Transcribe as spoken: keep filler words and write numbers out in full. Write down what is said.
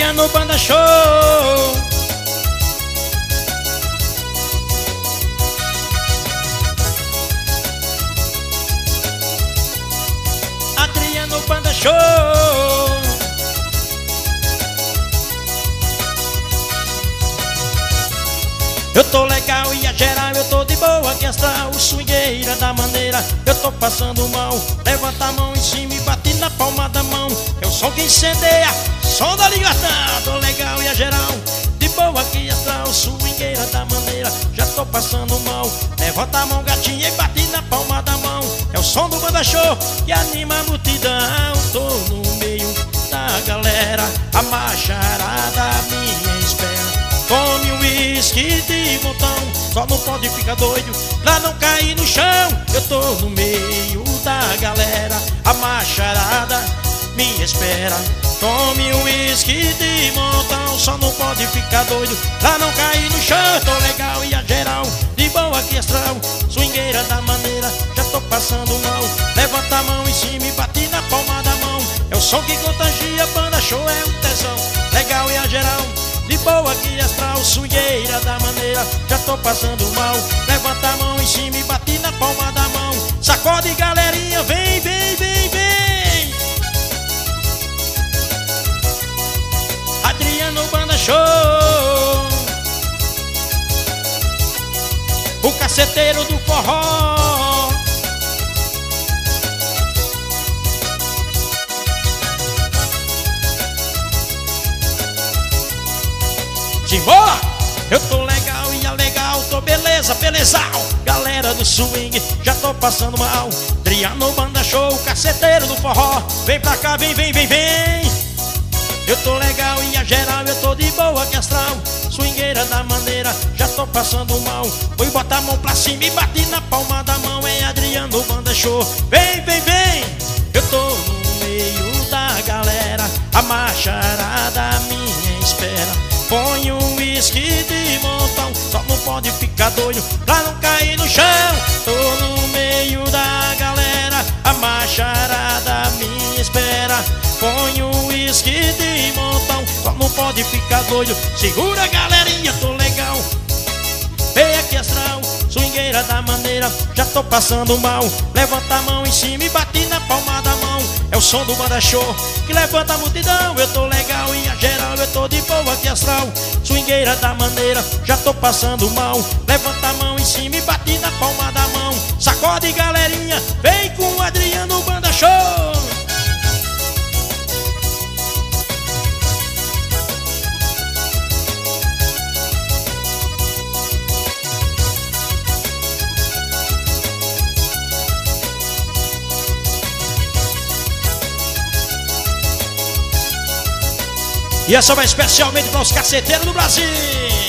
Adriano Banda Show. Adriano Banda Show. Eu tô legal e a geral, eu tô de boa que astral, swingueira da maneira. Eu tô passando mal, levanta a mão em cima e bate na palma da mão. É o som que incendeia, som da ligação. Tô legal e a geral, de boa que astral, swingueira da maneira. Já tô passando mal, levanta a mão gatinha e bate na palma da mão. É o som do Banda Show que anima a multidão. Tô no meio da galera, a macharada minha espera. Tome um uísque de montão, só não pode ficar doido pra não cair no chão. Eu tô no meio da galera, a macharada me espera. Tome um uísque de montão, só não pode ficar doido pra não cair no chão. Eu tô legal e a geral, de boa que astral, swingueira da maneira. Já tô passando mal, levanta a mão em cima e bate na palma da mão. É o som que contagia, Banda Show é um tesão. Legal e a geral, de boa que astral, swingueira da maneira. Já tô passando mal, levanta a mão em cima e bate na palma da mão. Sacode galerinha, vem, vem, vem, vem. Adriano Banda Show, o caceteiro do forró. Simbora! Eu tô legal e a legal, tô beleza, belezal. Galera do swing, já tô passando mal. Adriano Banda Show, caceteiro do forró. Vem pra cá, vem, vem, vem, vem. Eu tô legal e a geral, eu tô de boa que astral, swingueira da maneira. Já tô passando mal, vou botar a mão pra cima e bate na palma da mão. É Adriano Banda Show, vem, vem, vem. Eu tô no meio da galera, a macharada minha espera. Põe um uísque de montão, só não pode ficar doido pra não cair no chão. Tô no meio da galera, a macharada me espera. Põe um uísque de montão, só não pode ficar doido. Segura galerinha, tô legal. Vem aqui astral, swingueira da maneira. Já tô passando mal, levanta a mão em cima e bate na palma da mão. É o som do Banda Show que levanta a multidão. Eu tô legal e a geral, eu tô de boa aqui astral, swingueira da maneira. Já tô passando mal, levanta a mão em cima e bate na palma da mão. Sacode galerinha, vem com o Adriano Banda Show. E essa vai especialmente para os caceteiros do Brasil.